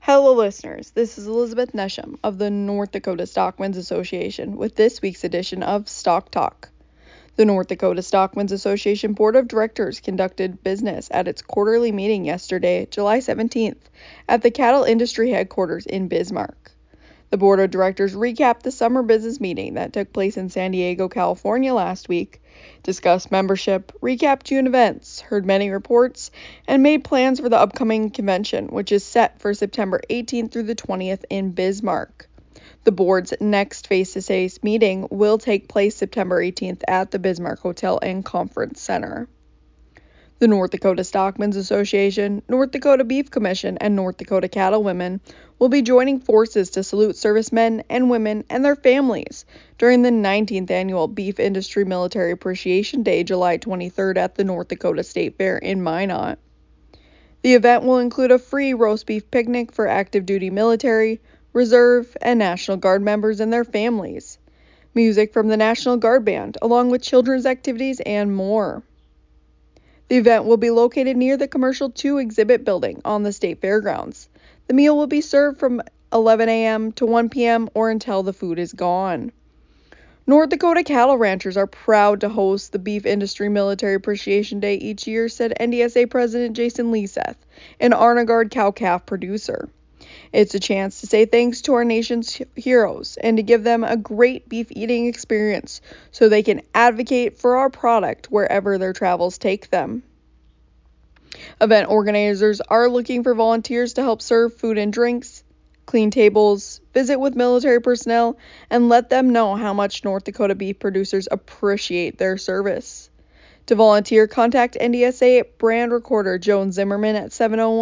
Hello, listeners. This is Elizabeth Nesham of the North Dakota Stockmen's Association with this week's edition of Stock Talk. The North Dakota Stockmen's Association Board of Directors conducted business at its quarterly meeting yesterday, July 17th, at the Cattle Industry Headquarters in Bismarck. The Board of Directors recapped the summer business meeting that took place in San Diego, California last week, discussed membership, recapped June events, heard many reports, and made plans for the upcoming convention, which is set for September 18th through the 20th in Bismarck. The board's next face-to-face meeting will take place September 18th at the Bismarck Hotel and Conference Center. The North Dakota Stockmen's Association, North Dakota Beef Commission, and North Dakota Cattlewomen will be joining forces to salute servicemen and women and their families during the 19th Annual Beef Industry Military Appreciation Day, July 23rd at the North Dakota State Fair in Minot. The event will include a free roast beef picnic for active duty military, reserve, and National Guard members and their families, music from the National Guard Band, along with children's activities and more. The event will be located near the Commercial 2 exhibit building on the state fairgrounds. The meal will be served from 11 a.m. to 1 p.m. or until the food is gone. North Dakota cattle ranchers are proud to host the Beef Industry Military Appreciation Day each year, said NDSA President Jason Leseth, an Arnagard cow-calf producer. It's a chance to say thanks to our nation's heroes and to give them a great beef eating experience so they can advocate for our product wherever their travels take them. Event organizers are looking for volunteers to help serve food and drinks, clean tables, visit with military personnel, and let them know how much North Dakota beef producers appreciate their service. To volunteer, contact NDSA brand recorder Joan Zimmerman at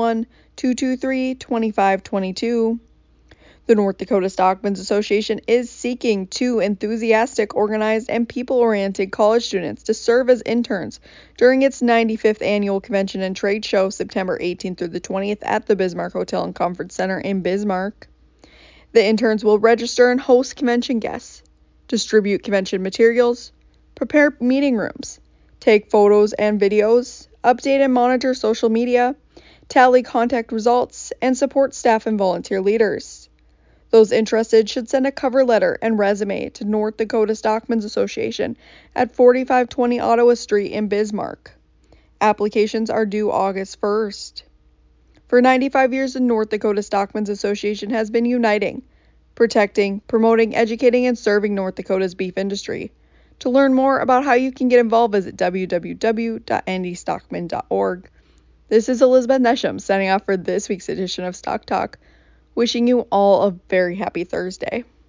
701-223-2522. The North Dakota Stockmen's Association is seeking 2 enthusiastic, organized, and people-oriented college students to serve as interns during its 95th annual convention and trade show September 18th through the 20th at the Bismarck Hotel and Conference Center in Bismarck. The interns will register and host convention guests, distribute convention materials, prepare meeting rooms, take photos and videos, update and monitor social media, tally contact results, and support staff and volunteer leaders. Those interested should send a cover letter and resume to North Dakota Stockmen's Association at 4520 Ottawa Street in Bismarck. Applications are due August 1st. For 95 years, the North Dakota Stockmen's Association has been uniting, protecting, promoting, educating, and serving North Dakota's beef industry. To learn more about how you can get involved, visit www.andystockman.org. This is Elizabeth Nesham signing off for this week's edition of Stock Talk, wishing you all a very happy Thursday.